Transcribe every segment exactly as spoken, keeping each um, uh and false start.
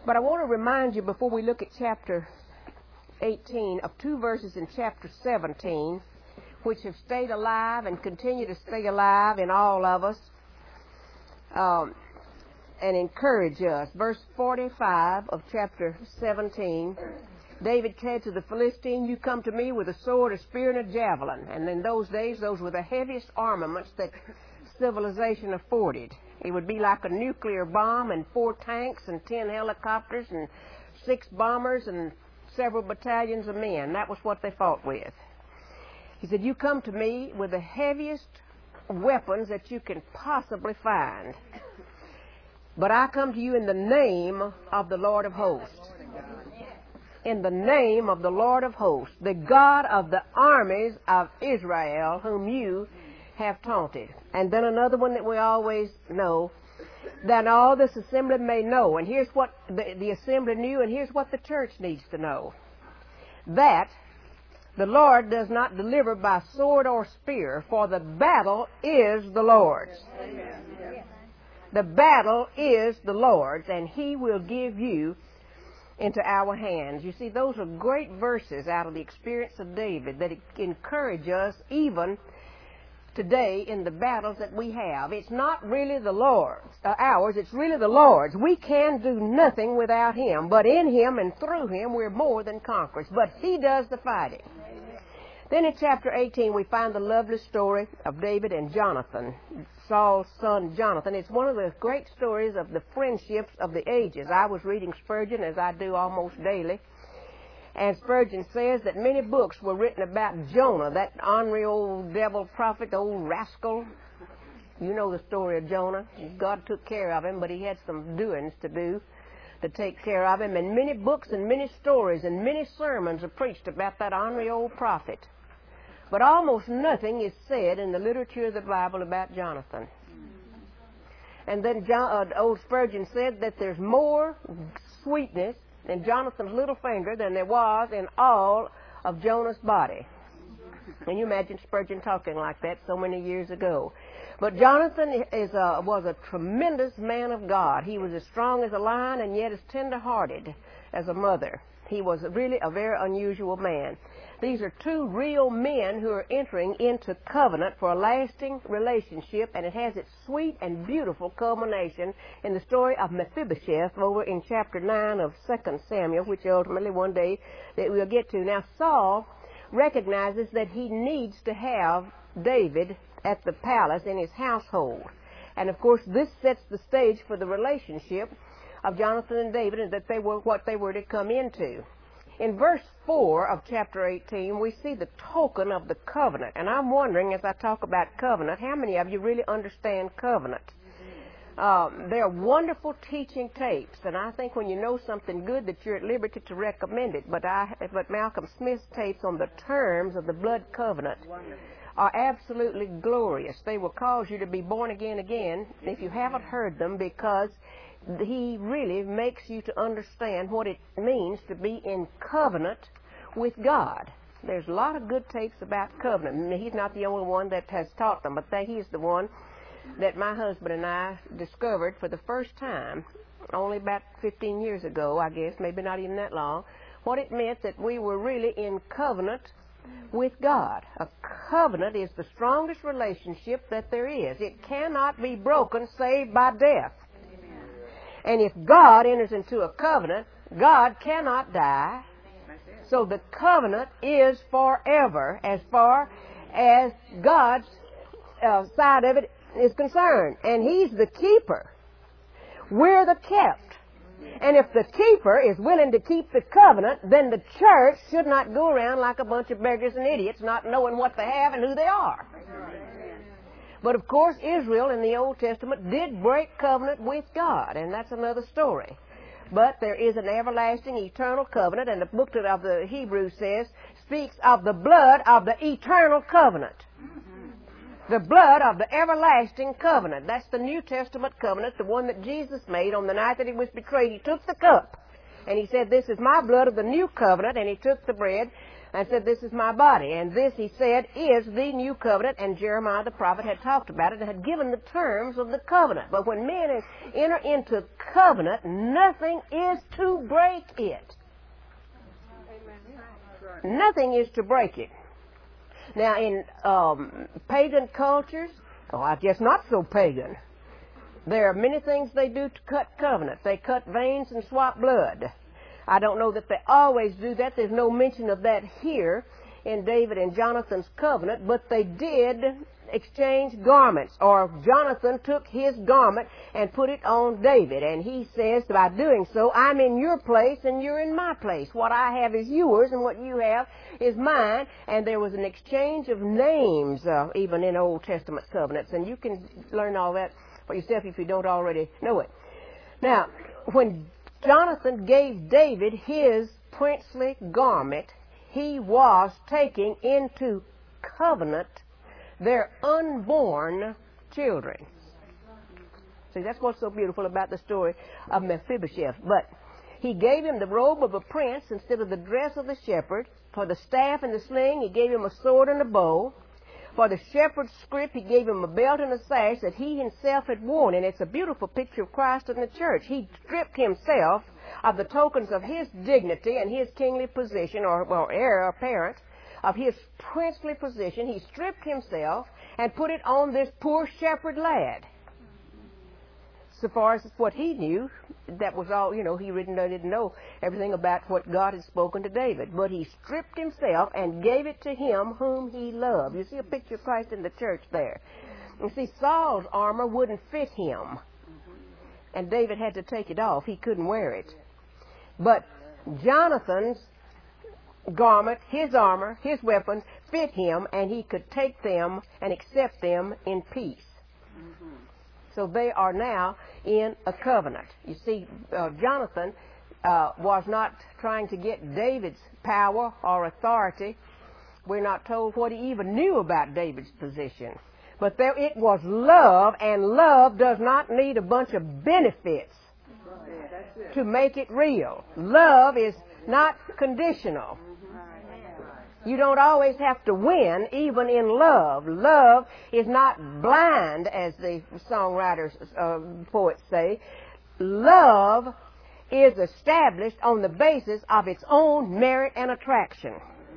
But I want to remind you before we look at chapter eighteen of two verses in chapter seventeen which have stayed alive and continue to stay alive in all of us um, and encourage us. Verse forty-five of chapter seventeen, David said to the Philistine, "You come to me with a sword, a spear, and a javelin." And in those days, those were the heaviest armaments that civilization afforded. It would be like a nuclear bomb and four tanks and ten helicopters and six bombers and several battalions of men. That was what they fought with. He said, "You come to me with the heaviest weapons that you can possibly find. But I come to you in the name of the Lord of hosts." In the name of the Lord of hosts, the God of the armies of Israel, whom you have taunted. And then another one that we always know, that all this assembly may know. And here's what the, the assembly knew, and here's what the church needs to know. That the Lord does not deliver by sword or spear, for the battle is the Lord's. The battle is the Lord's, and He will give you into our hands. You see, those are great verses out of the experience of David that encourage us even today in the battles that we have. It's not really the Lord's, uh, ours, it's really the Lord's. We can do nothing without Him, but in Him and through Him we're more than conquerors. But He does the fighting. Then in chapter eighteen we find the lovely story of David and Jonathan, Saul's son Jonathan. It's one of the great stories of the friendships of the ages. I was reading Spurgeon, as I do almost daily, and Spurgeon says that many books were written about Jonah, that ornery old devil prophet, old rascal. You know the story of Jonah. God took care of him, but he had some doings to do to take care of him. And many books and many stories and many sermons are preached about that ornery old prophet. But almost nothing is said in the literature of the Bible about Jonathan. And then John, uh, old Spurgeon said that there's more sweetness in Jonathan's little finger than there was in all of Jonah's body. Can you imagine Spurgeon talking like that so many years ago? But Jonathan is a, was a tremendous man of God. He was as strong as a lion and yet as tender-hearted as a mother. He was really a very unusual man. These are two real men who are entering into covenant for a lasting relationship, and it has its sweet and beautiful culmination in the story of Mephibosheth over in chapter nine of Second Samuel, which ultimately one day that we'll get to. Now, Saul recognizes that he needs to have David at the palace in his household. And, of course, this sets the stage for the relationship of Jonathan and David, and that they were what they were to come into. In verse four of chapter eighteen, we see the token of the covenant. And I'm wondering, as I talk about covenant, how many of you really understand covenant? Um, they're wonderful teaching tapes, and I think when you know something good that you're at liberty to recommend it. But I, but Malcolm Smith's tapes on the terms of the blood covenant are absolutely glorious. They will cause you to be born again again if you haven't heard them, because he really makes you to understand what it means to be in covenant with God. There's a lot of good tapes about covenant. He's not the only one that has taught them, but he's the one that my husband and I discovered for the first time only about fifteen years ago, I guess, maybe not even that long, what it meant that we were really in covenant with God. A covenant is the strongest relationship that there is. It cannot be broken save by death. And if God enters into a covenant, God cannot die. So the covenant is forever as far as God's uh, side of it is concerned. And He's the keeper. We're the kept. And if the keeper is willing to keep the covenant, then the church should not go around like a bunch of beggars and idiots, not knowing what they have and who they are. But of course, Israel in the Old Testament did break covenant with God, and that's another story. But there is an everlasting, eternal covenant, and the book of the Hebrews says, speaks of the blood of the eternal covenant. The blood of the everlasting covenant. That's the New Testament covenant, the one that Jesus made on the night that He was betrayed. He took the cup, and He said, "This is my blood of the new covenant," and He took the bread. and said, this is my body. And this, he said, is the new covenant. And Jeremiah the prophet had talked about it and had given the terms of the covenant. But when men enter into covenant, nothing is to break it. Nothing is to break it. Now, in um, pagan cultures, oh, I guess not so pagan, there are many things they do to cut covenant. They cut veins and swap blood. I don't know that they always do that. There's no mention of that here in David and Jonathan's covenant, but they did exchange garments, or Jonathan took his garment and put it on David, and he says, by doing so, I'm in your place and you're in my place. What I have is yours and what you have is mine. And there was an exchange of names, uh, even in Old Testament covenants, and you can learn all that for yourself if you don't already know it. Now, when Jonathan gave David his princely garment, he was taking into covenant their unborn children. See, that's what's so beautiful about the story of Mephibosheth. But he gave him the robe of a prince instead of the dress of a shepherd. For the staff and the sling, he gave him a sword and a bow. For the shepherd's scrip, he gave him a belt and a sash that he himself had worn. And it's a beautiful picture of Christ in the church. He stripped himself of the tokens of his dignity and his kingly position, or, or heir apparent, of his princely position. He stripped himself and put it on this poor shepherd lad. So far as what he knew, that was all, you know, he really didn't know everything about what God had spoken to David. But he stripped himself and gave it to him whom he loved. You see a picture of Christ in the church there. You see, Saul's armor wouldn't fit him, and David had to take it off. He couldn't wear it. But Jonathan's garment, his armor, his weapons fit him, and he could take them and accept them in peace. Mm-hmm. So they are now in a covenant. You see, uh, Jonathan uh, was not trying to get David's power or authority. We're not told what he even knew about David's position. But there it was love, and love does not need a bunch of benefits to make it real. Love is not conditional. You don't always have to win, even in love. Love is not blind, as the songwriters, uh, poets say. Love is established on the basis of its own merit and attraction.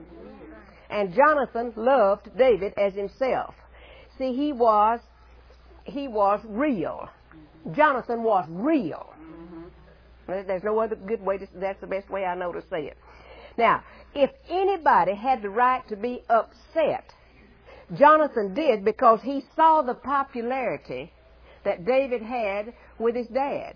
And Jonathan loved David as himself. See, he was, he was real. Jonathan was real. There's no other good way to, that's the best way I know to say it. Now, if anybody had the right to be upset, Jonathan did, because he saw the popularity that David had with his dad.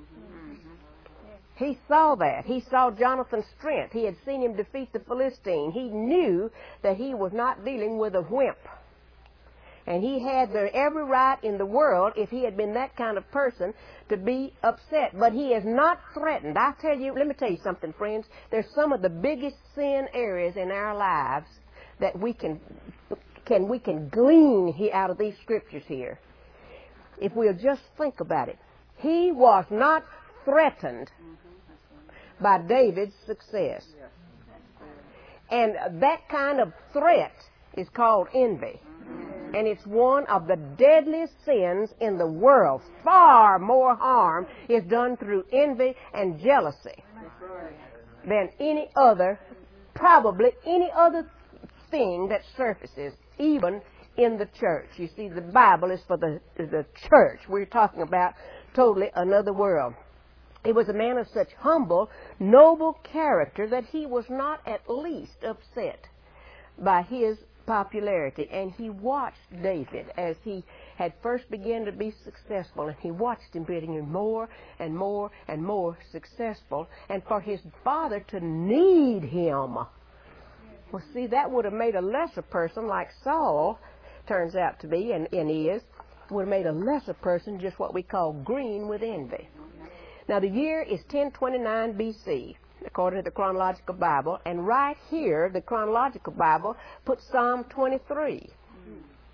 He saw that. He saw Jonathan's strength. He had seen him defeat the Philistine. He knew that he was not dealing with a wimp. And he had the every right in the world, if he had been that kind of person, to be upset. But he is not threatened. I tell you, let me tell you something, friends. There's some of the biggest sin areas in our lives that we can, can we can glean here out of these scriptures here. If we'll just think about it. He was not threatened by David's success. And that kind of threat is called envy. And it's one of the deadliest sins in the world. Far more harm is done through envy and jealousy than any other, probably any other thing that surfaces, even in the church. You see, the Bible is for the, the church. We're talking about totally another world. He was a man of such humble, noble character that he was not at least upset by his popularity. And he watched David as he had first begun to be successful, and he watched him getting more and more and more successful, and for his father to need him. Well, see, that would have made a lesser person, like Saul turns out to be, and, and is, would have made a lesser person just what we call green with envy. Now, the year is ten twenty-nine B C, according to the chronological Bible, and right here, the chronological Bible puts Psalm twenty-three.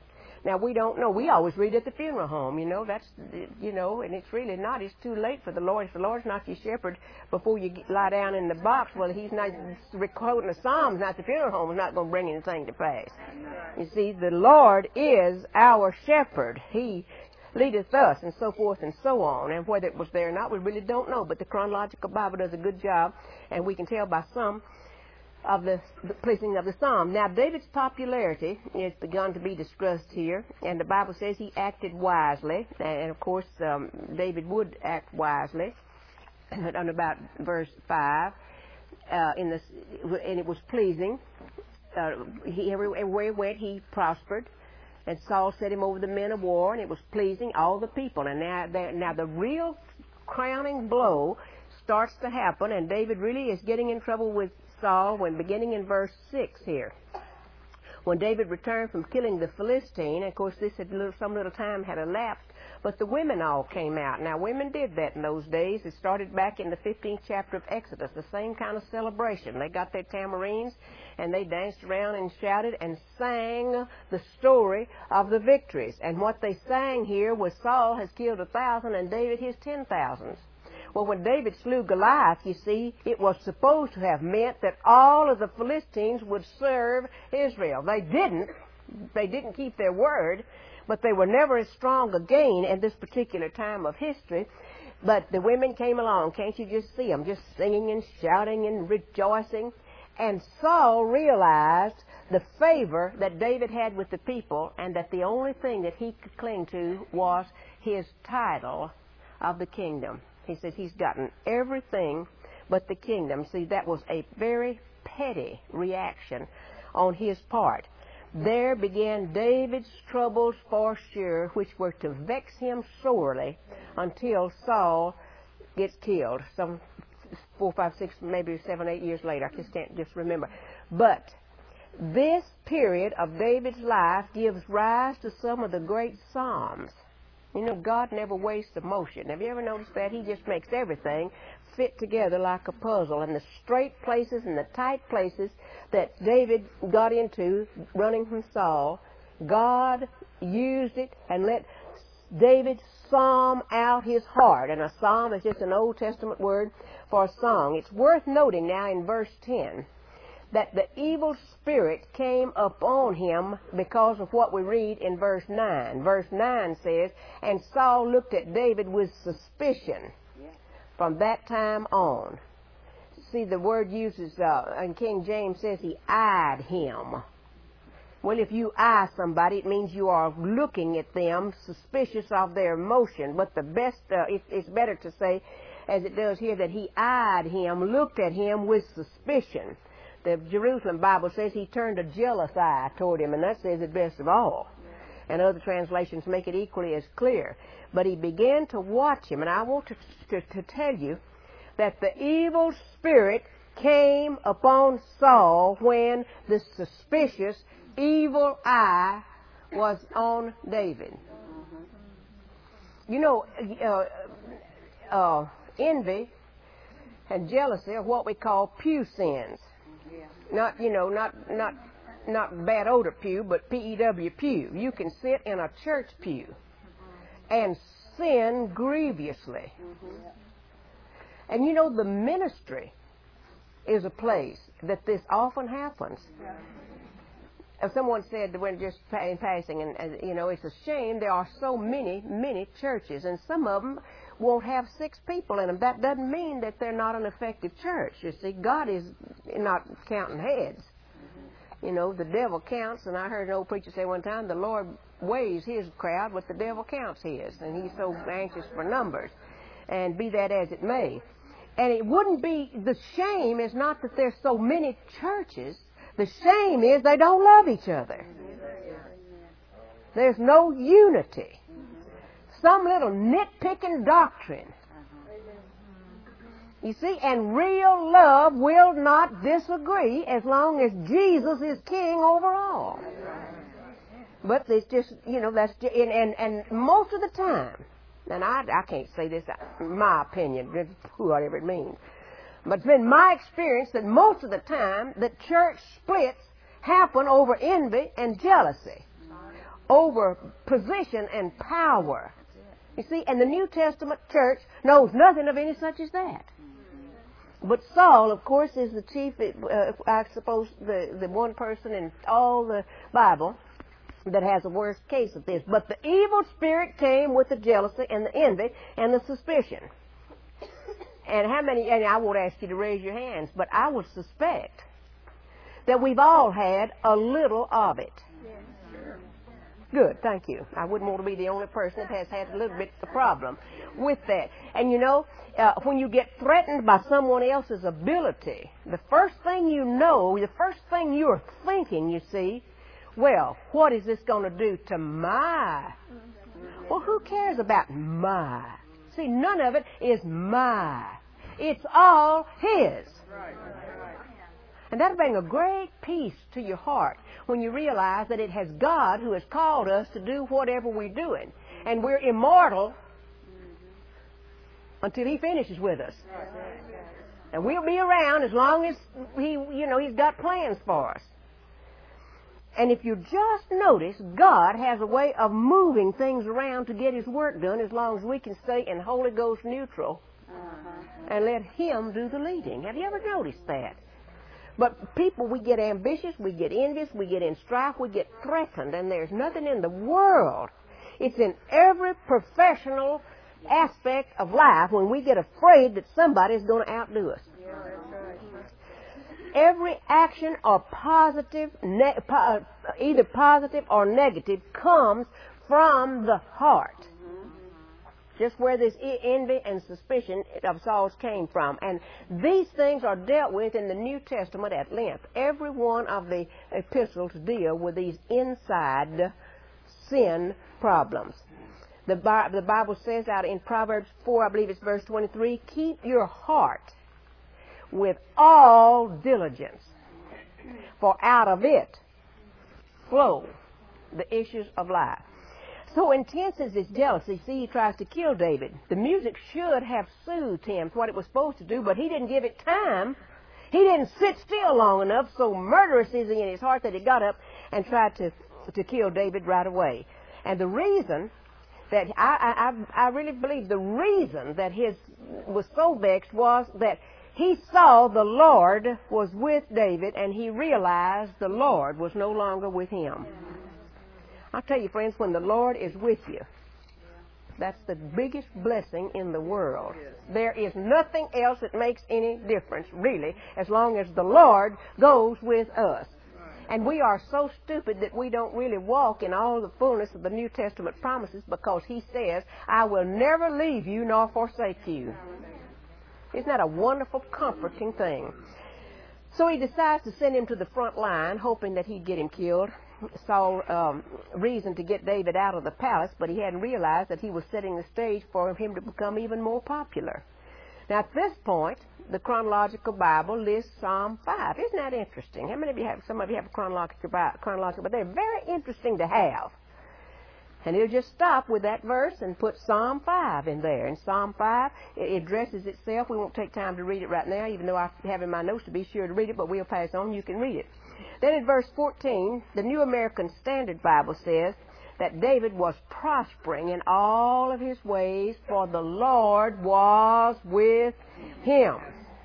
Now, we don't know. We always read at the funeral home, you know. That's, you know, and it's really not. It's too late for the Lord. If the Lord's not your shepherd before you get, lie down in the box, well, he's not quoting the Psalms, not the funeral home, is not going to bring anything to pass. You see, the Lord is our shepherd. He leadeth us, and so forth and so on. And whether it was there or not, we really don't know. But the chronological Bible does a good job, and we can tell by some of the, the placing of the psalm. Now, David's popularity is begun to be discussed here, and the Bible says he acted wisely, and of course, um, David would act wisely, on about verse five, uh, in the, and it was pleasing. Uh, he, everywhere he went, he prospered, and Saul set him over the men of war, and it was pleasing all the people. And now, now the real crowning blow starts to happen, and David really is getting in trouble with Saul when beginning in verse six here. When David returned from killing the Philistine, and of course this had little, some little time had elapsed, but the women all came out. Now women did that in those days. It started back in the fifteenth chapter of Exodus, the same kind of celebration. They got their tamarines and they danced around and shouted and sang the story of the victories. And what they sang here was Saul has killed a thousand and David his ten thousands. Well, when David slew Goliath, you see, it was supposed to have meant that all of the Philistines would serve Israel. They didn't. They didn't keep their word, but they were never as strong again at this particular time of history. But the women came along. Can't you just see them, just singing and shouting and rejoicing? And Saul realized the favor that David had with the people, and that the only thing that he could cling to was his title of the kingdom. He said he's gotten everything but the kingdom. See, that was a very petty reaction on his part. There began David's troubles for sure, which were to vex him sorely until Saul gets killed. Some four, five, six, maybe seven, eight years later. I just can't just remember. But this period of David's life gives rise to some of the great Psalms. You know, God never wastes emotion. Have you ever noticed that? He just makes everything fit together like a puzzle. And the straight places and the tight places that David got into running from Saul, God used it and let David psalm out his heart. And a psalm is just an Old Testament word for a song. It's worth noting now in verse ten that the evil spirit came upon him because of what we read in verse nine. Verse nine says, and Saul looked at David with suspicion from that time on. See, the word uses, uh, and King James says he eyed him. Well, if you eye somebody, it means you are looking at them, suspicious of their emotion. But the best, uh, it, it's better to say, as it does here, that he eyed him, looked at him with suspicion. The Jerusalem Bible says he turned a jealous eye toward him, and that says it best of all. And other translations make it equally as clear. But he began to watch him, and I want to, to, to tell you that the evil spirit came upon Saul when the suspicious evil eye was on David. You know, uh, uh, envy and jealousy are what we call pew sins. Not, you know, not not not bad odor pew, but P E W pew. You can sit in a church pew and sin grievously. And you know, the ministry is a place that this often happens. Someone said when just in passing, and, and you know, it's a shame there are so many, many churches, and some of them won't have six people in them. That doesn't mean that they're not an effective church. You see, God is not counting heads. Mm-hmm. You know, the devil counts, and I heard an old preacher say one time, the Lord weighs his crowd, but the devil counts his, and he's so anxious for numbers. And be that as it may. And it wouldn't be, the shame is not that there's so many churches. The shame is they don't love each other. There's no unity. Some little nitpicking doctrine. You see, and real love will not disagree as long as Jesus is king over all. But it's just, you know, that's just, and, and, and most of the time, and I, I can't say this, my opinion, whatever it means, but it's been my experience that most of the time that church splits happen over envy and jealousy. over position and power. You see, and the New Testament church knows nothing of any such as that. But Saul, of course, is the chief, uh, I suppose, the, the one person in all the Bible that has a worse case of this. But the evil spirit came with the jealousy and the envy and the suspicion. And how many, and I won't ask you to raise your hands, but I would suspect that we've all had a little of it. Good, thank you. I wouldn't want to be the only person that has had a little bit of a problem with that. And you know, uh, when you get threatened by someone else's ability, the first thing you know, the first thing you're thinking, you see, well, what is this going to do to my? Well, who cares about my? See, none of it is my. It's all His. And that'll bring a great peace to your heart when you realize that it has God who has called us to do whatever we're doing. And we're immortal until He finishes with us. And we'll be around as long as He, you know, He's got plans for us. And if you just notice, God has a way of moving things around to get His work done as long as we can stay in Holy Ghost neutral and let Him do the leading. Have you ever noticed that? But people, we get ambitious, we get envious, we get in strife, we get threatened, and there's nothing in the world. It's in every professional aspect of life when we get afraid that somebody's going to outdo us. Yeah, that's right. Every action or positive, ne- po- either positive or negative, comes from the heart. Just where this envy and suspicion of Saul's came from. And these things are dealt with in the New Testament at length. Every one of the epistles deal with these inside sin problems. The, Bi- the Bible says out in Proverbs four, I believe it's verse twenty-three, keep your heart with all diligence, for out of it flow the issues of life. So intense is his jealousy. See, he tries to kill David. The music should have soothed him, what it was supposed to do, but he didn't give it time. He didn't sit still long enough, so murderous is he in his heart that he got up and tried to, to kill David right away. And the reason that, I, I, I really believe the reason that his was so vexed was that he saw the Lord was with David, and he realized the Lord was no longer with him. I'll tell you, friends, when the Lord is with you, that's the biggest blessing in the world. There is nothing else that makes any difference, really, as long as the Lord goes with us. And we are so stupid that we don't really walk in all the fullness of the New Testament promises, because He says, I will never leave you nor forsake you. Isn't that a wonderful, comforting thing? So he decides to send him to the front line, hoping that he'd get him killed. Saul um, reasoned to get David out of the palace, but he hadn't realized that he was setting the stage for him to become even more popular. Now, at this point, the chronological Bible lists Psalm five. Isn't that interesting? How many of you have, some of you have a chronological Bible, chronological, but they're very interesting to have. And he'll just stop with that verse and put Psalm five in there. And Psalm five, it addresses itself. We won't take time to read it right now, even though I have in my notes to be sure to read it, but we'll pass on. You can read it. Then in verse fourteen, the New American Standard Bible says that David was prospering in all of his ways, for the Lord was with him.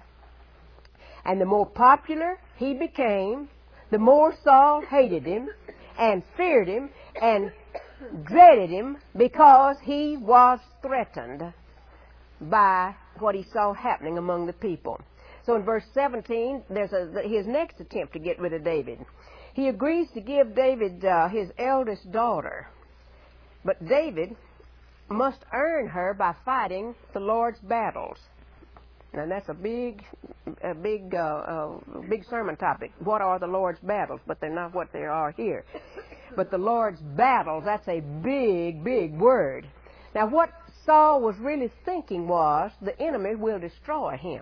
And the more popular he became, the more Saul hated him and feared him and dreaded him, because he was threatened by what he saw happening among the people. So in verse seventeen, there's a, his next attempt to get rid of David. He agrees to give David uh, his eldest daughter, but David must earn her by fighting the Lord's battles. Now that's a big, a big, uh, uh, big sermon topic. What are the Lord's battles? But they're not what they are here. But the Lord's battles, that's a big, big word. Now what Saul was really thinking was, the enemy will destroy him.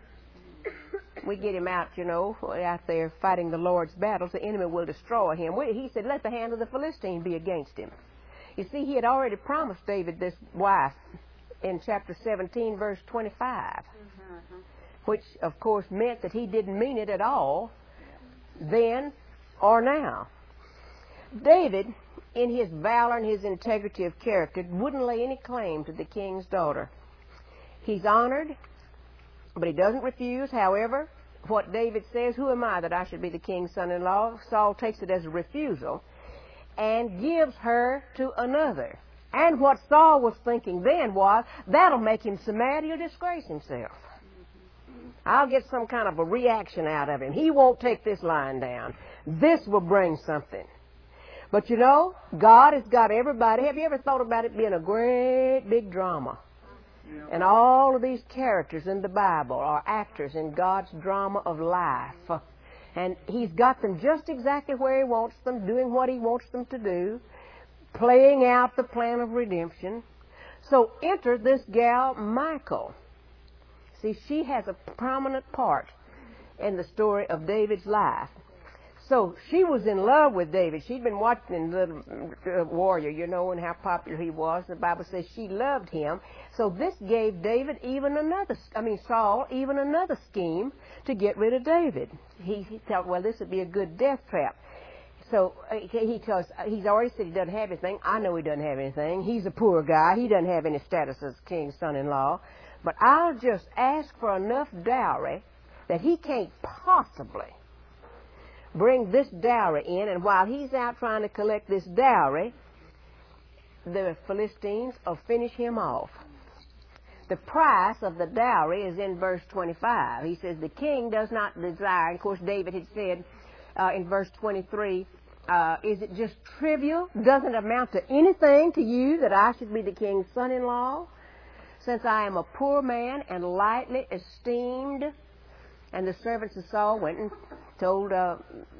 We get him out, you know, out there fighting the Lord's battles, the enemy will destroy him. He said, let the hand of the Philistine be against him. You see, he had already promised David this wife in chapter seventeen, verse twenty-five, mm-hmm. which, of course, meant that he didn't mean it at all then or now. David in his valor and his integrity of character, wouldn't lay any claim to the king's daughter. He's honored, but he doesn't refuse. However, what David says, who am I that I should be the king's son-in-law? Saul takes it as a refusal and gives her to another. And what Saul was thinking then was, that'll make him so mad he'll disgrace himself. I'll get some kind of a reaction out of him. He won't take this lying down. This will bring something. But you know, God has got everybody. Have you ever thought about it being a great big drama? Yeah. And all of these characters in the Bible are actors in God's drama of life. And He's got them just exactly where He wants them, doing what He wants them to do, playing out the plan of redemption. So enter this gal, Michal. See, she has a prominent part in the story of David's life. So she was in love with David. She'd been watching Little uh, Warrior, you know, and how popular he was. The Bible says she loved him. So this gave David even another, I mean Saul, even another scheme to get rid of David. He, he thought, well, this would be a good death trap. So uh, he tells, he's already said he doesn't have anything. I know he doesn't have anything. He's a poor guy. He doesn't have any status as king's son-in-law. But I'll just ask for enough dowry that he can't possibly bring this dowry in, and while he's out trying to collect this dowry, the Philistines will finish him off. The price of the dowry is in verse twenty-five. He says, the king does not desire, and of course David had said uh, in verse twenty-three, uh, is it just trivial? Doesn't amount to anything to you that I should be the king's son-in-law, since I am a poor man and lightly esteemed? And the servants of Saul went and told uh,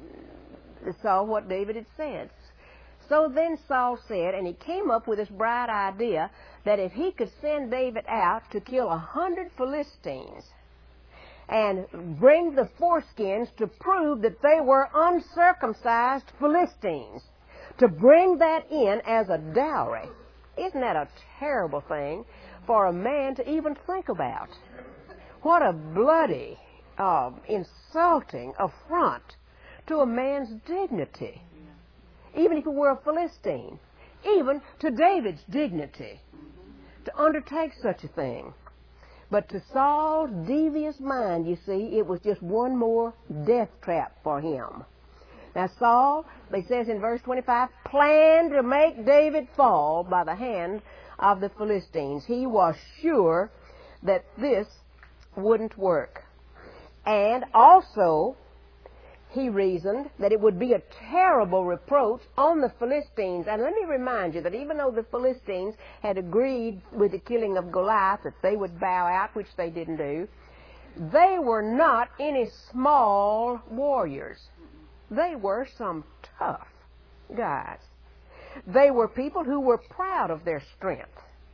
Saul what David had said. So then Saul said, and he came up with this bright idea, that if he could send David out to kill a hundred Philistines and bring the foreskins to prove that they were uncircumcised Philistines, to bring that in as a dowry, isn't that a terrible thing for a man to even think about? What a bloody, uh, insulting affront to a man's dignity, even if it were a Philistine, even to David's dignity, to undertake such a thing. But to Saul's devious mind, you see, it was just one more death trap for him. Now Saul, it says in verse twenty-five, planned to make David fall by the hand of the Philistines. He was sure that this wouldn't work. And also, he reasoned that it would be a terrible reproach on the Philistines. And let me remind you that even though the Philistines had agreed with the killing of Goliath that they would bow out, which they didn't do, they were not any small warriors. They were some tough guys. They were people who were proud of their strength.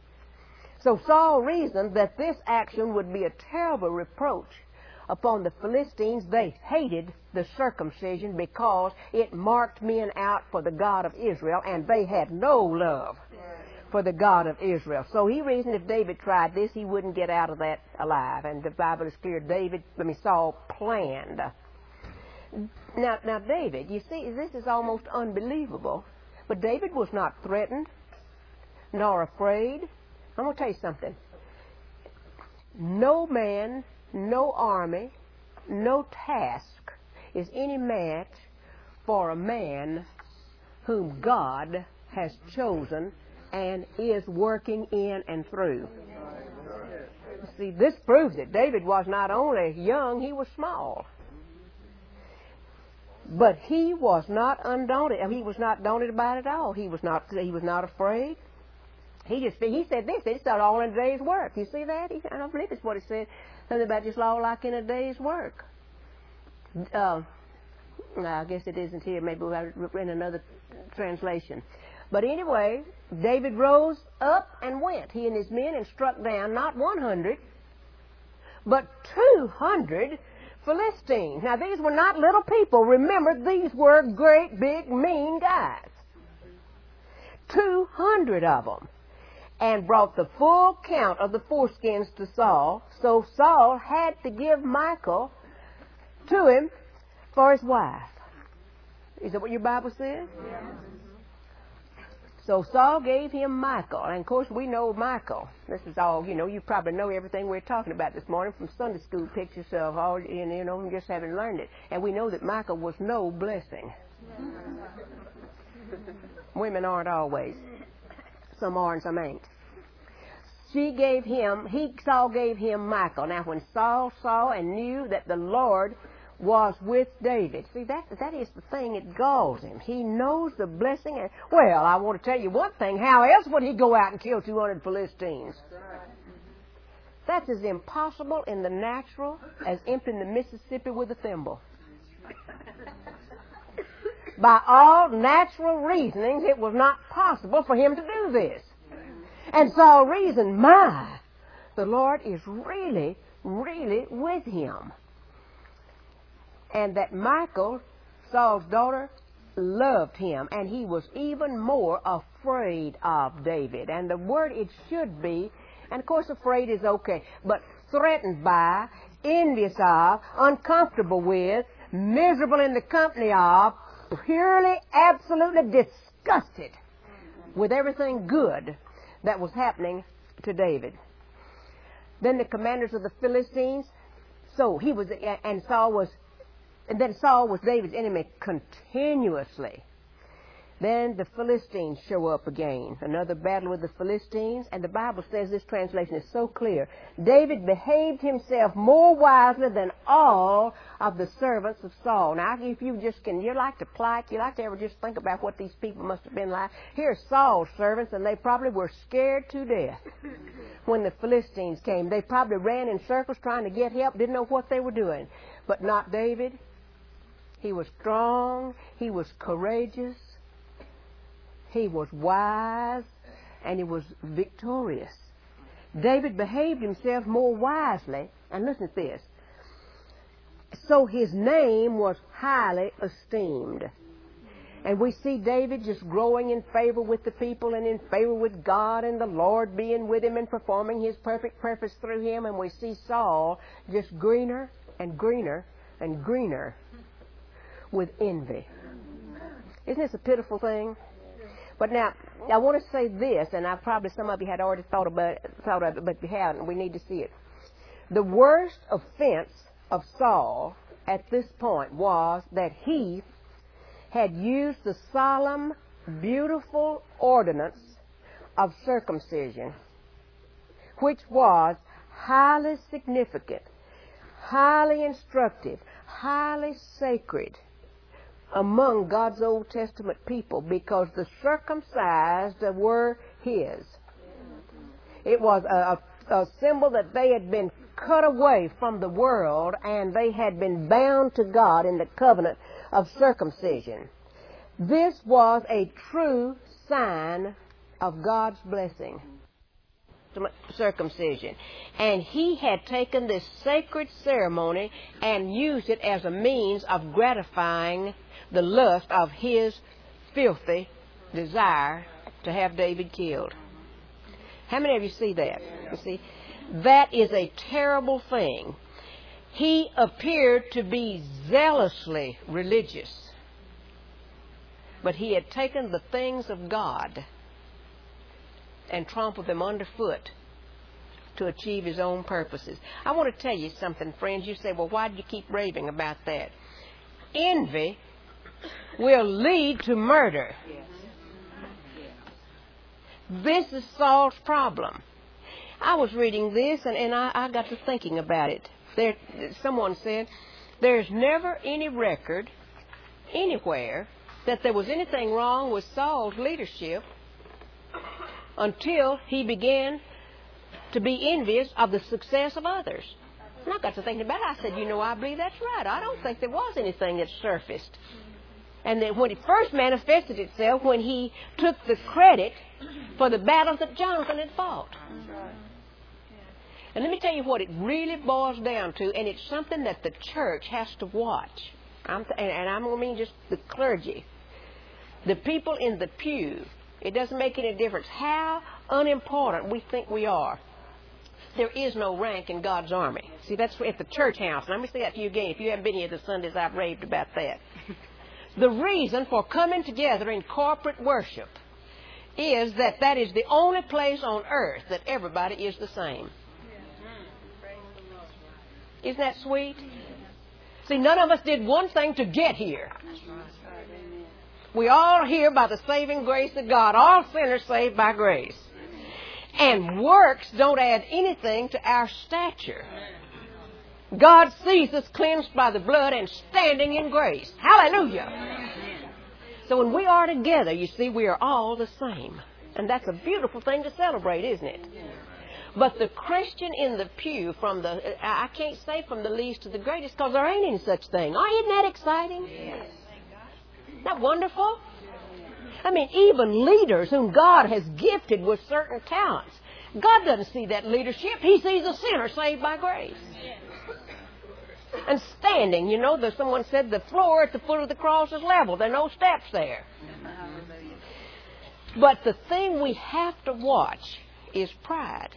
So Saul reasoned that this action would be a terrible reproach upon the Philistines. They hated the circumcision because it marked men out for the God of Israel, and they had no love for the God of Israel. So he reasoned if David tried this, he wouldn't get out of that alive. And the Bible is clear, David, I mean, Saul planned. Now, now David, you see, this is almost unbelievable, but David was not threatened nor afraid. I'm going to tell you something. No man, no army, no task is any match for a man whom God has chosen and is working in and through. See, this proves it. David was not only young, he was small. But he was not undaunted. He was not daunted about it at all. He was not, he was not afraid. He just, he said this, it's all in a day's work. You see that? He, I don't believe it's what it said. Something about just all like in a day's work. Uh, I guess it isn't here. Maybe we'll have it in another translation. But anyway, David rose up and went, he and his men, and struck down not one hundred, but two hundred Philistines. Now, these were not little people. Remember, these were great, big, mean guys. two hundred of them. And brought the full count of the foreskins to Saul. So Saul had to give Michal to him for his wife. Is that what your Bible says? Yeah. So Saul gave him Michal. And, of course, we know Michal. This is all, you know, you probably know everything we're talking about this morning from Sunday school pictures of all, you know, just having learned it. And we know that Michal was no blessing. Women aren't always. Some are and some ain't. She gave him, he, Saul gave him Michal. Now, when Saul saw and knew that the Lord was with David. See, that that is the thing that galls him. He knows the blessing. And, well, I want to tell you one thing. How else would he go out and kill two hundred Philistines? That's as impossible in the natural as emptying the Mississippi with a thimble. By all natural reasonings, it was not possible for him to do this. And Saul reasoned, my, the Lord is really, really with him. And that Michal, Saul's daughter, loved him, and he was even more afraid of David. And the word it should be, and of course afraid is okay, but threatened by, envious of, uncomfortable with, miserable in the company of, purely, absolutely disgusted with everything good that was happening to David. Then the commanders of the Philistines, so he was, and Saul was, and then Saul was David's enemy continuously. Then the Philistines show up again. Another battle with the Philistines. And the Bible says, this translation is so clear, David behaved himself more wisely than all of the servants of Saul. Now, if you just can, you like to plot, you like to ever just think about what these people must have been like. Here's Saul's servants, and they probably were scared to death when the Philistines came. They probably ran in circles trying to get help, didn't know what they were doing. But not David. He was strong. He was courageous. He was wise, and he was victorious. David behaved himself more wisely, and listen to this. So his name was highly esteemed. And we see David just growing in favor with the people and in favor with God, and the Lord being with him and performing his perfect purpose through him. And we see Saul just greener and greener and greener with envy. Isn't this a pitiful thing? But now, I want to say this, and I probably some of you had already thought about thought of it, but you haven't. We need to see it. The worst offense of Saul at this point was that he had used the solemn, beautiful ordinance of circumcision, which was highly significant, highly instructive, highly sacred among God's Old Testament people, because the circumcised were His. It was a, a, a symbol that they had been cut away from the world, and they had been bound to God in the covenant of circumcision. This was a true sign of God's blessing. Circumcision. And he had taken this sacred ceremony and used it as a means of gratifying the lust of his filthy desire to have David killed. How many of you see that? You see, that is a terrible thing. He appeared to be zealously religious, but he had taken the things of God and trampled them underfoot to achieve his own purposes. I want to tell you something, friends. You say, well, why do you keep raving about that? Envy will lead to murder. This is Saul's problem. I was reading this, and, and I, I got to thinking about it. There, someone said, there's never any record anywhere that there was anything wrong with Saul's leadership until he began to be envious of the success of others. And I got to thinking about it. I said, you know, I believe that's right. I don't think there was anything that surfaced. And then when it first manifested itself, when he took the credit for the battles that Jonathan had fought. And let me tell you what it really boils down to, and it's something that the church has to watch. I'm th- and I don't mean just the clergy. The people in the pew. It doesn't make any difference how unimportant we think we are. There is no rank in God's army. See, that's at the church house. And let me say that to you again. If you haven't been here the Sundays, I've raved about that. The reason for coming together in corporate worship is that that is the only place on earth that everybody is the same. Isn't that sweet? See, none of us did one thing to get here. We all here by the saving grace of God. All sinners saved by grace. And works don't add anything to our stature. God sees us cleansed by the blood and standing in grace. Hallelujah. So when we are together, you see, we are all the same. And that's a beautiful thing to celebrate, isn't it? But the Christian in the pew, from the, I can't say from the least to the greatest, because there ain't any such thing. Oh, isn't that exciting? Yes. Isn't that wonderful? I mean, even leaders whom God has gifted with certain talents, God doesn't see that leadership. He sees a sinner saved by grace. And standing, you know, there's someone said the floor at the foot of the cross is level. There are no steps there. But the thing we have to watch is pride.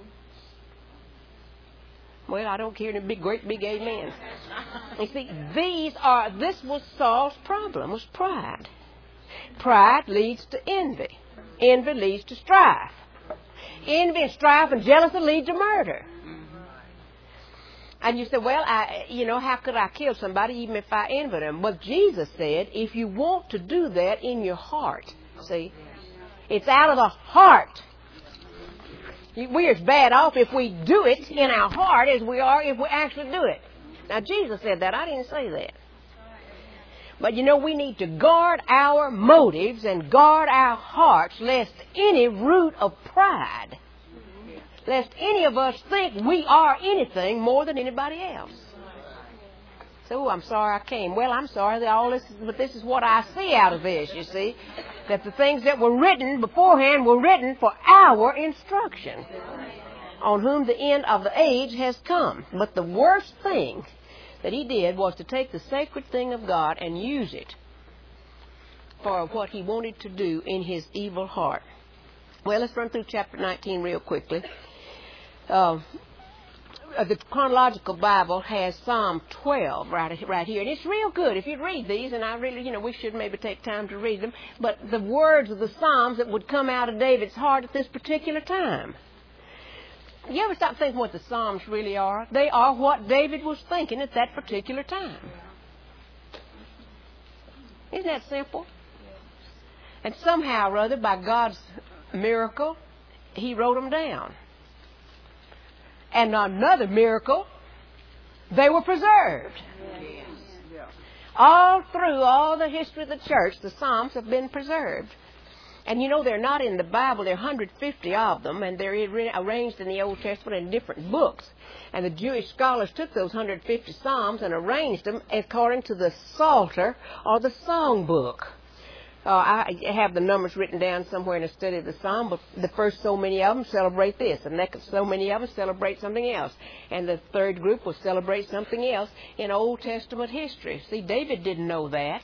Well, I don't care any big, great big amen. You see, these are, this was Saul's problem, was pride. Pride leads to envy. Envy leads to strife. Envy and strife and jealousy lead to murder. And you say, well, I, you know, how could I kill somebody even if I envy them? But Jesus said, if you want to do that in your heart, see, it's out of the heart. We're as bad off if we do it in our heart as we are if we actually do it. Now, Jesus said that. I didn't say that. But, you know, we need to guard our motives and guard our hearts lest any root of pride, lest any of us think we are anything more than anybody else. So, I'm sorry I came. Well, I'm sorry that all this, but this is what I see out of this, you see. That the things that were written beforehand were written for our instruction, on whom the end of the age has come. But the worst thing that he did was to take the sacred thing of God and use it for what he wanted to do in his evil heart. Well, let's run through chapter nineteen real quickly. Uh, the chronological Bible has Psalm twelve right, right here. And it's real good if you read these, and I really, you know, we should maybe take time to read them. But the words of the Psalms that would come out of David's heart at this particular time. You ever stop thinking what the Psalms really are? They are what David was thinking at that particular time. Isn't that simple? And somehow or other, by God's miracle, he wrote them down. And another miracle, they were preserved. All through all the history of the church, the Psalms have been preserved. And you know, they're not in the Bible. There are one hundred fifty of them, and they're arranged in the Old Testament in different books. And the Jewish scholars took those one hundred fifty Psalms and arranged them according to the Psalter or the Song Book. Uh, I have the numbers written down somewhere in a study of the Psalm, but the first so many of them celebrate this, and the next so many of them celebrate something else. And the third group will celebrate something else in Old Testament history. See, David didn't know that.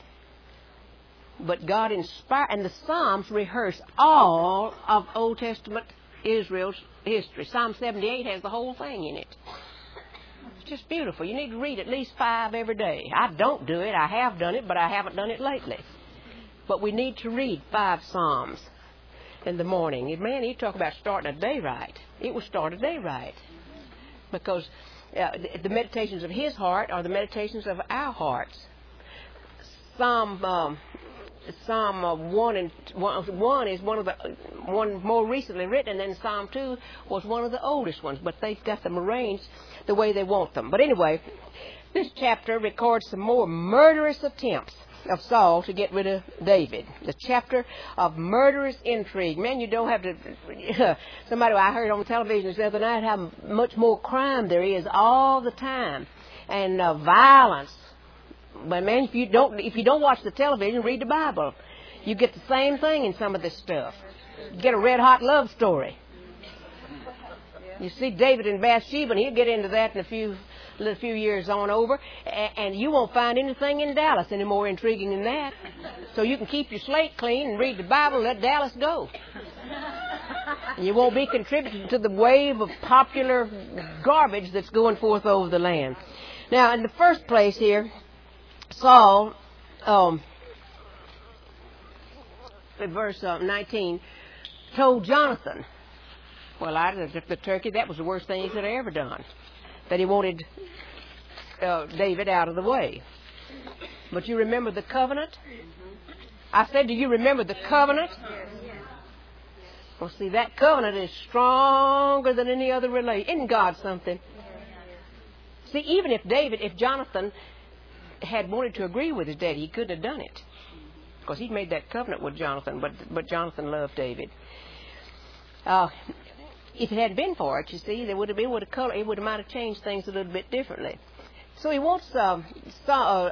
But God inspired, and the Psalms rehearse all of Old Testament Israel's history. Psalm seventy-eight has the whole thing in it. It's just beautiful. You need to read at least five every day. I don't do it. I have done it, but I haven't done it lately. But we need to read five Psalms in the morning. And man, you talk about starting a day right. It will start a day right. Because uh, the meditations of his heart are the meditations of our hearts. Psalm... Um, Psalm uh, one and one, one is one of the one more recently written, and then Psalm two was one of the oldest ones. But they've got them arranged the way they want them. But anyway, this chapter records some more murderous attempts of Saul to get rid of David. The chapter of murderous intrigue. Man, you don't have to. Somebody I heard on television the other night how much more crime there is all the time, and uh, violence. But man, if you don't if you don't watch the television, read the Bible. You get the same thing in some of this stuff. You get a red hot love story. You see David and Bathsheba, and he'll get into that in a few a few years on over, and you won't find anything in Dallas any more intriguing than that. So you can keep your slate clean and read the Bible and let Dallas go. And you won't be contributing to the wave of popular garbage that's going forth over the land. Now, in the first place here, Saul, um, in verse uh, nineteen, told Jonathan, well, I, the, the turkey, that was the worst thing he could have ever done, that he wanted uh, David out of the way. But you remember the covenant? I said, do you remember the covenant? Well, see, that covenant is stronger than any other relation. Isn't God something? See, even if David, if Jonathan had wanted to agree with his daddy, he couldn't have done it. Because he'd made that covenant with Jonathan, but but Jonathan loved David. Uh, if it hadn't been for it, you see, there would have been would have color. It would have might have changed things a little bit differently. So he wants uh, Saul,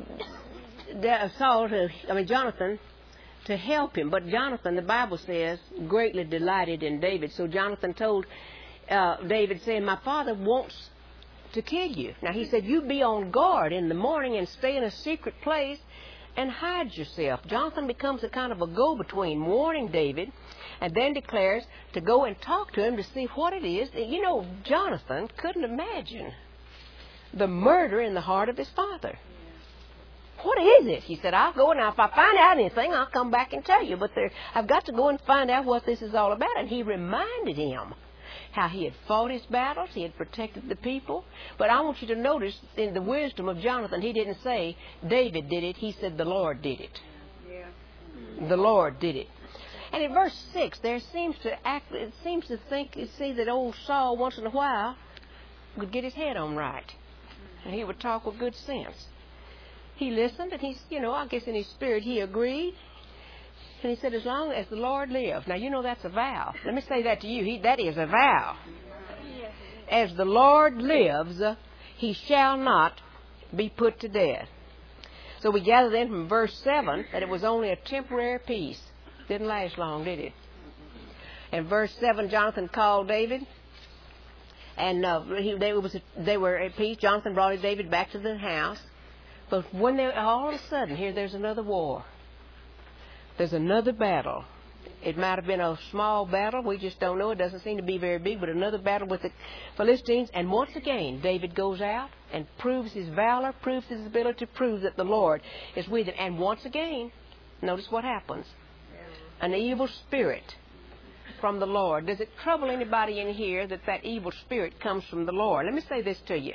uh, Saul to, I mean Jonathan, to help him. But Jonathan, the Bible says, greatly delighted in David. So Jonathan told uh, David, saying, "My father wants to kill you." Now he said, "You be on guard in the morning and stay in a secret place and hide yourself." Jonathan becomes a kind of a go-between, warning David, and then declares to go and talk to him to see what it is. You know, Jonathan couldn't imagine the murder in the heart of his father. What is it? He said, "I'll go, and if I find out anything, I'll come back and tell you. But there, I've got to go and find out what this is all about." And he reminded him how he had fought his battles, he had protected the people. But I want you to notice in the wisdom of Jonathan, he didn't say David did it, he said the Lord did it. Yeah. The Lord did it. And in verse six, there seems to act, it seems to think, you see, that old Saul once in a while would get his head on right. And he would talk with good sense. He listened, and he's, you know, I guess in his spirit he agreed. And he said, "As long as the Lord lives." Now, you know that's a vow. Let me say that to you. He, that is a vow. "As the Lord lives, he shall not be put to death." So we gather then from verse seven that it was only a temporary peace. Didn't last long, did it? In verse seven, Jonathan called David. And uh, he, they, was a, they were at peace. Jonathan brought David back to the house. But when they, all of a sudden, here there's another war. There's another battle. It might have been a small battle. We just don't know. It doesn't seem to be very big. But another battle with the Philistines. And once again, David goes out and proves his valor, proves his ability, proves that the Lord is with him. And once again, notice what happens. An evil spirit from the Lord. Does it trouble anybody in here that that evil spirit comes from the Lord? Let me say this to you.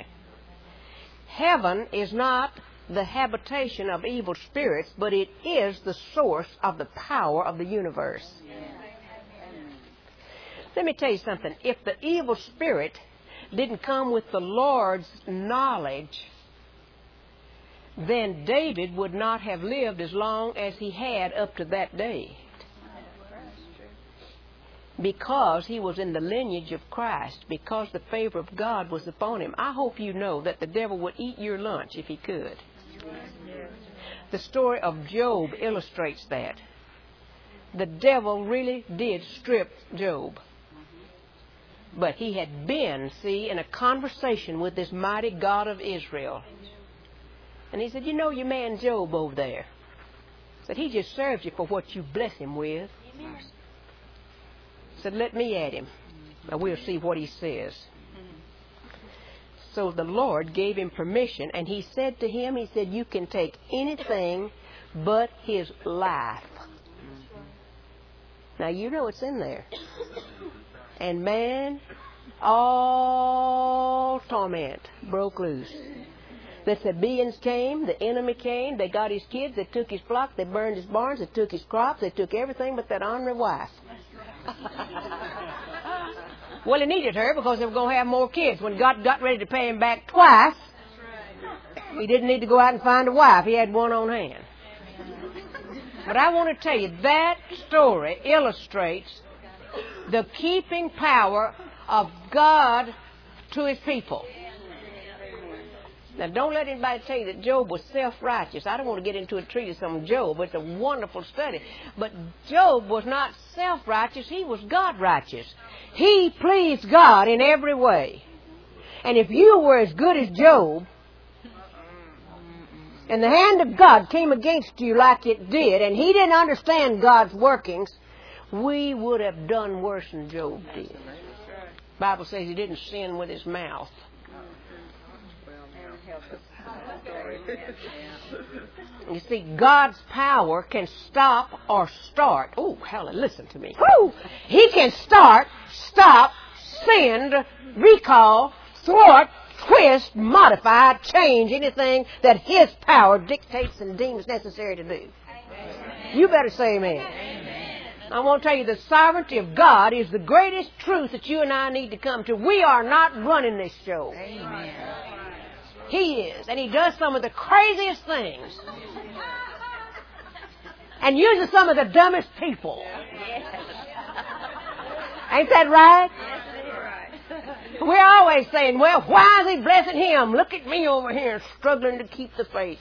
Heaven is not the habitation of evil spirits, but it is the source of the power of the universe. Let me tell you something. If the evil spirit didn't come with the Lord's knowledge, then David would not have lived as long as he had up to that day, because he was in the lineage of Christ, because the favor of God was upon him. I hope you know that the devil would eat your lunch if he could. The story of Job illustrates that. The devil really did strip Job. But he had been, see, in a conversation with this mighty God of Israel. And he said, "You know your man Job over there?" He said, "He just serves you for what you bless him with." He said, "Let me at him, and we'll see what he says." So the Lord gave him permission, and he said to him, he said, "You can take anything but his life." Now, you know it's in there. And man, all torment broke loose. The Sabaeans came, the enemy came, they got his kids, they took his flock, they burned his barns, they took his crops, they took everything but that ornery wife. Well, he needed her because they were going to have more kids. When God got ready to pay him back twice, he didn't need to go out and find a wife. He had one on hand. But I want to tell you, that story illustrates the keeping power of God to his people. Now, don't let anybody tell you that Job was self-righteous. I don't want to get into a treatise on Job. It's a wonderful study. But Job was not self-righteous. He was God-righteous. He pleased God in every way. And if you were as good as Job, and the hand of God came against you like it did, and he didn't understand God's workings, we would have done worse than Job did. The Bible says he didn't sin with his mouth. You see, God's power can stop or start. Oh, hell, listen to me. Woo! He can start, stop, send, recall, thwart, twist, modify, change anything that His power dictates and deems necessary to do. Amen. You better say amen. Amen. I want to tell you, the sovereignty of God is the greatest truth that you and I need to come to. We are not running this show. Amen. He is, and He does some of the craziest things. And uses some of the dumbest people. Ain't that right? We're always saying, well, why is He blessing him? Look at me over here struggling to keep the faith.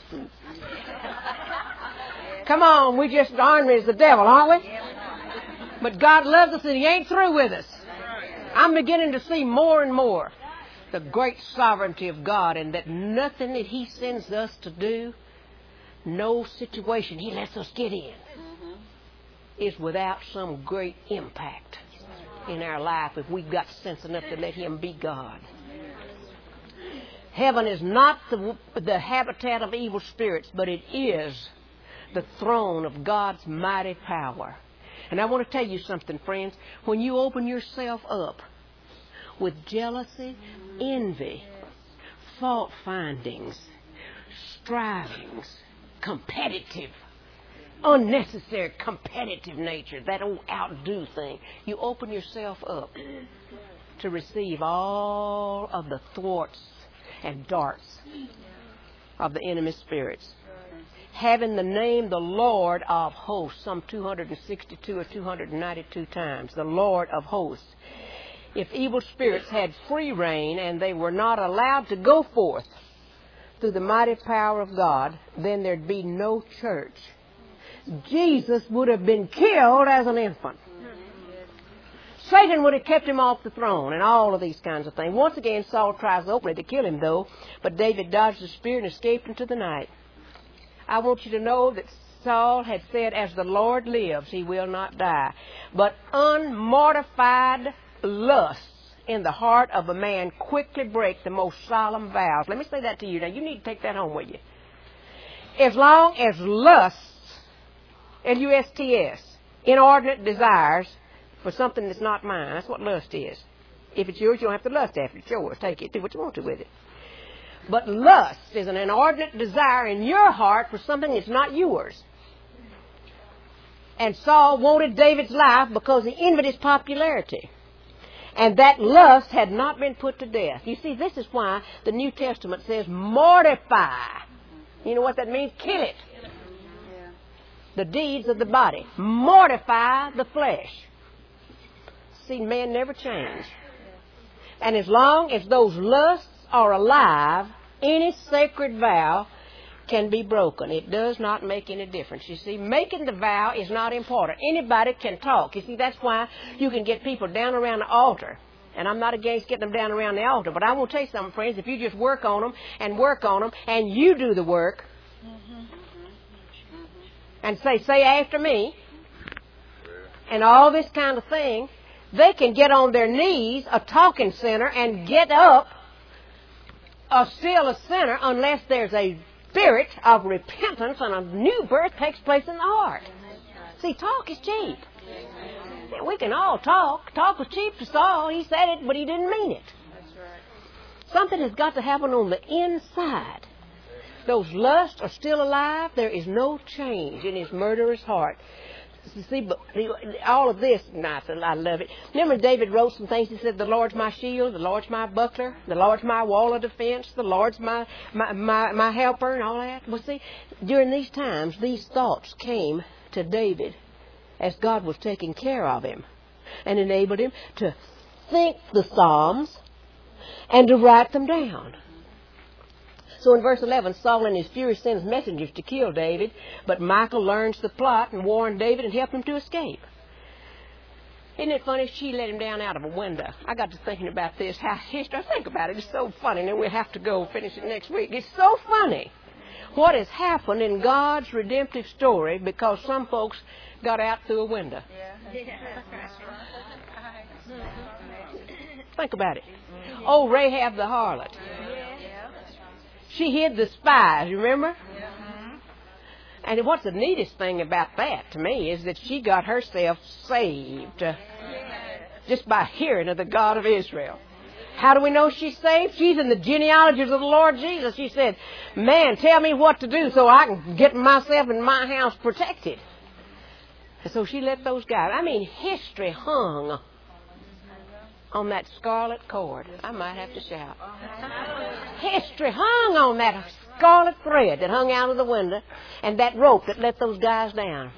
Come on, we just ornery as the devil, aren't we? But God loves us and He ain't through with us. I'm beginning to see more and more the great sovereignty of God, and that nothing that He sends us to do, no situation He lets us get in, is without some great impact in our life if we've got sense enough to let Him be God. Heaven is not the, the habitat of evil spirits, but it is the throne of God's mighty power. And I want to tell you something, friends. When you open yourself up with jealousy, envy, fault findings, strivings, competitive, unnecessary competitive nature, that old outdo thing, you open yourself up to receive all of the thwarts and darts of the enemy spirits. Having the name the Lord of hosts some two hundred sixty-two or two hundred ninety-two times, the Lord of hosts. If evil spirits had free reign and they were not allowed to go forth through the mighty power of God, then there'd be no church. Jesus would have been killed as an infant. Satan would have kept him off the throne and all of these kinds of things. Once again, Saul tries openly to kill him, though, but David dodged the spear and escaped into the night. I want you to know that Saul had said, as the Lord lives, he will not die. But unmortified lusts in the heart of a man quickly break the most solemn vows. Let me say that to you. Now, you need to take that home with you. As long as lusts, L U S T S, inordinate desires for something that's not mine, that's what lust is. If it's yours, you don't have to lust after it. It's yours. Take it. Do what you want to with it. But lust is an inordinate desire in your heart for something that's not yours. And Saul wanted David's life because he envied his popularity. And that lust had not been put to death. You see, this is why the New Testament says mortify. You know what that means? Kill it. The deeds of the body. Mortify the flesh. See, men never change. And as long as those lusts are alive, any sacred vow can be broken. It does not make any difference. You see, making the vow is not important. Anybody can talk. You see, that's why you can get people down around the altar. And I'm not against getting them down around the altar. But I will tell you something, friends. If you just work on them and work on them and you do the work and say, say after me, and all this kind of thing, they can get on their knees, a talking sinner, and get up a still a sinner unless there's a spirit of repentance and a new birth takes place in the heart. See, talk is cheap. We can all talk. Talk was cheap to Saul. He said it, but he didn't mean it. Something has got to happen on the inside. Those lusts are still alive. There is no change in his murderous heart. See, but all of this, nice, I love it. Remember David wrote some things. He said, the Lord's my shield, the Lord's my buckler, the Lord's my wall of defense, the Lord's my, my, my, my helper, and all that. Well, see, during these times, these thoughts came to David as God was taking care of him and enabled him to think the Psalms and to write them down. So in verse eleven, Saul in his fury sends messengers to kill David, but Michal learns the plot and warned David and helped him to escape. Isn't it funny? She let him down out of a window. I got to thinking about this. How history, I think about it. It's so funny. And then we'll have to go finish it next week. It's so funny what has happened in God's redemptive story because some folks got out through a window. Yeah. Think about it. Oh, Rahab the harlot. She hid the spies, you remember? And what's the neatest thing about that to me is that she got herself saved uh, just by hearing of the God of Israel. How do we know she's saved? She's in the genealogies of the Lord Jesus. She said, man, tell me what to do so I can get myself and my house protected. And so she let those guys. I mean, history hung on that scarlet cord. I might have to shout. History hung on that scarlet thread that hung out of the window and that rope that let those guys down.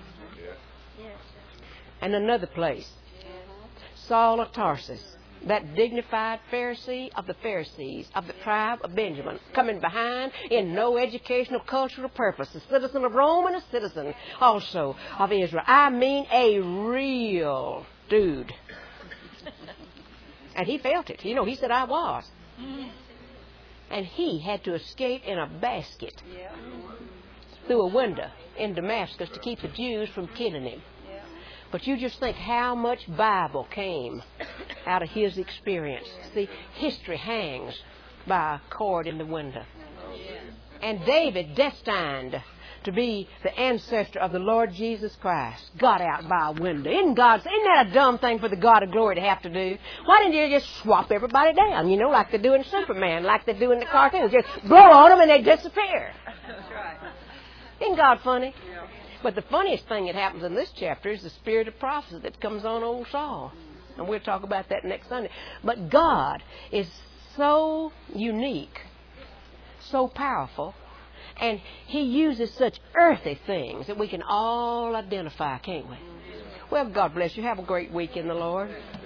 And another place, Saul of Tarsus, that dignified Pharisee of the Pharisees of the tribe of Benjamin, coming behind in no educational, cultural purpose, a citizen of Rome and a citizen also of Israel. I mean a real dude. And he felt it. You know, he said, I was. And he had to escape in a basket through a window in Damascus to keep the Jews from killing him. But you just think how much Bible came out of his experience. See, history hangs by a cord in the window. And David, destined to be the ancestor of the Lord Jesus Christ, got out by a window. Isn't, God, isn't that a dumb thing for the God of glory to have to do? Why didn't you just swap everybody down, you know, like they do in Superman, like they do in the cartoons? Just blow on them and they disappear. That's right. Isn't God funny? Yeah. But the funniest thing that happens in this chapter is the spirit of prophecy that comes on old Saul. And we'll talk about that next Sunday. But God is so unique, so powerful, and He uses such earthy things that we can all identify, can't we? Well, God bless you. Have a great week in the Lord.